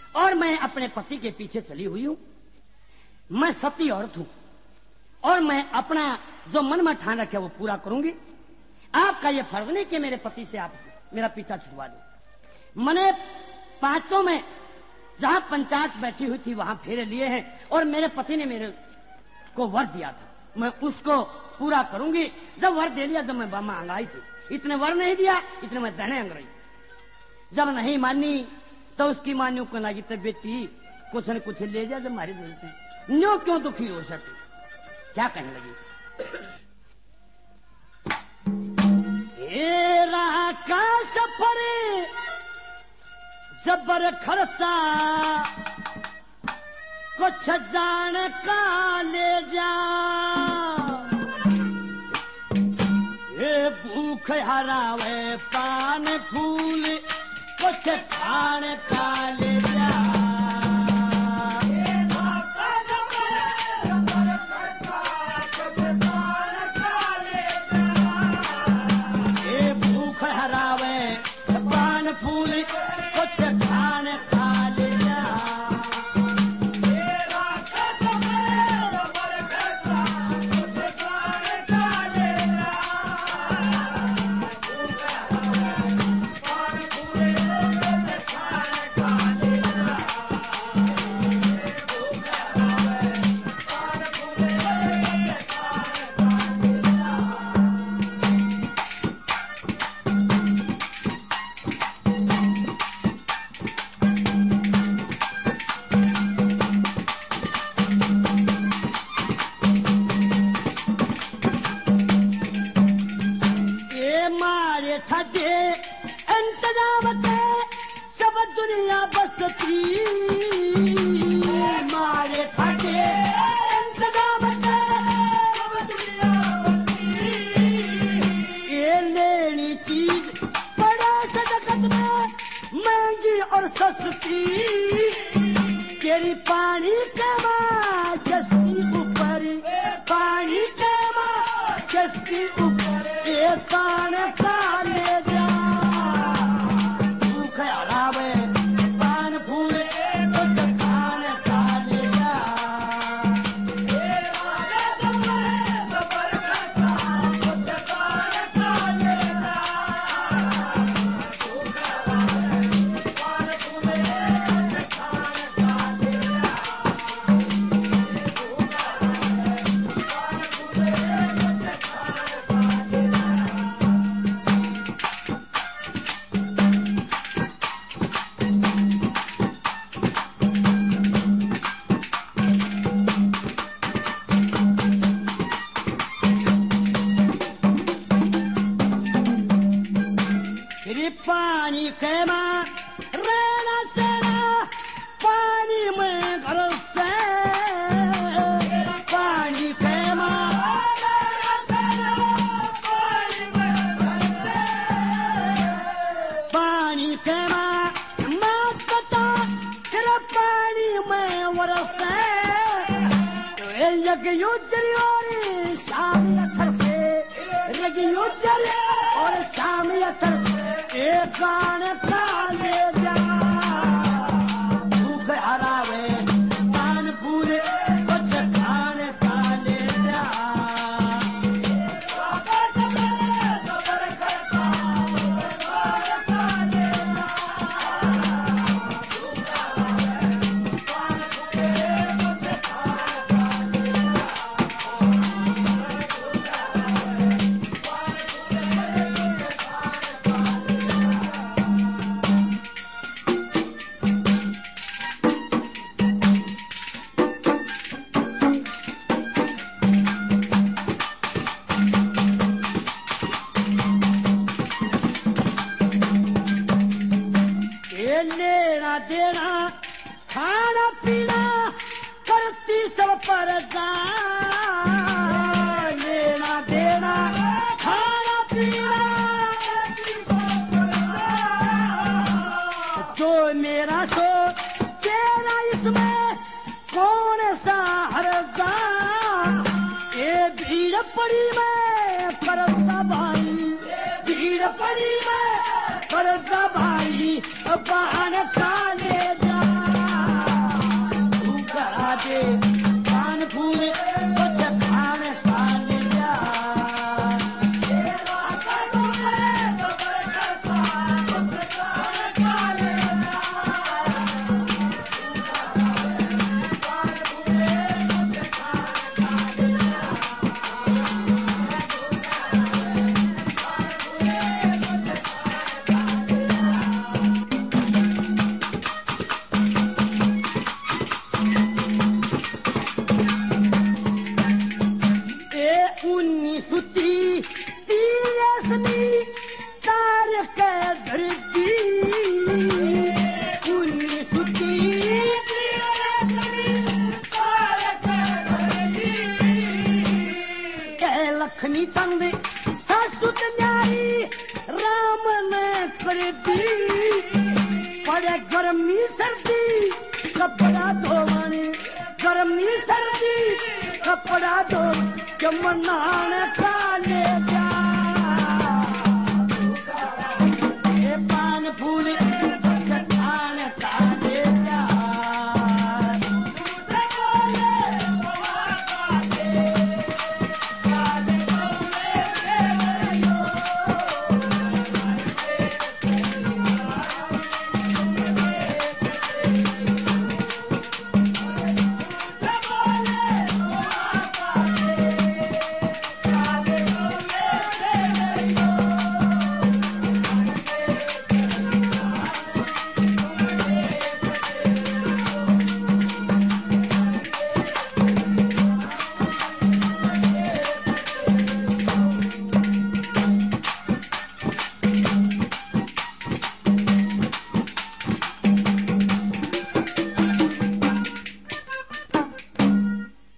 और मैं अपने पति के पीछे चली हुई हूं। मैं सती औरत हूं और मैं अपना जो मन में ठान रखे वो पूरा करूंगी। आपका ये फर्ज नहीं कि मेरे पति से आप मेरा पीछा छुड़वा दो। मैंने पांचों में जहां पंचायत बैठी हुई थी वहां फेरे लिए हैं और मेरे पति ने मेरे को वर दिया था, मैं उसको पूरा करूंगी। जब वर दे लिया, जब मैं बामा अंगाई थी, इतने वर नहीं दिया, इतने मैं दहने अंग रही। जब नहीं मानी तो उसकी मान्यू को लगी तो बेटी कुछ न कुछ ले जा, जब हमारी बोलते न्यो क्यों दुखी हो सके, क्या कहने लगी। राह का सफर जबर खर्चा कुछ जान का ले जा, ये भूख हरावे पान फूल कुछ खान का ले जा। ये भूख हरावे पान फूल कुछ खान का ले जा। मारे खाते इंतजाम ये लेनी चीज बड़ा सदकत में महंगी और सस्ती, तेरी पानी के माँ जस्ती ऊपर, पानी के माँ जस्ती ऊपर, ये पान का ले जा। भूख हरावे पानी के माँ रहना सेना पानी में घर से, पानी के माँ रहना सेना पानी में घर से, पानी के माँ मत बता तेरा पानी में वरसे, तो ये यज्ञ उजरी और शामी अथर से, यज्ञ उजरी और शामी अथर से एक गान का ले जा। भूख हरावे पान फूल कुछ खान का ले जा। लेना देना खाना पीना करती सब परदा, लेना देना खाना पीना करती सब परदा, जो मेरा सो तेरा इसमें कौन सा हर्जा, ये भीड़ पड़ी मैं करता भाई, भीड़ पड़ी मैं करता भाई, पान का ले जा। रखनी चंद सासु न्यारी राम ने कर दी पड़े गर्मी सर्दी कपड़ा धोवने गर्मी सर्दी कपड़ा धो के मनाने काले जा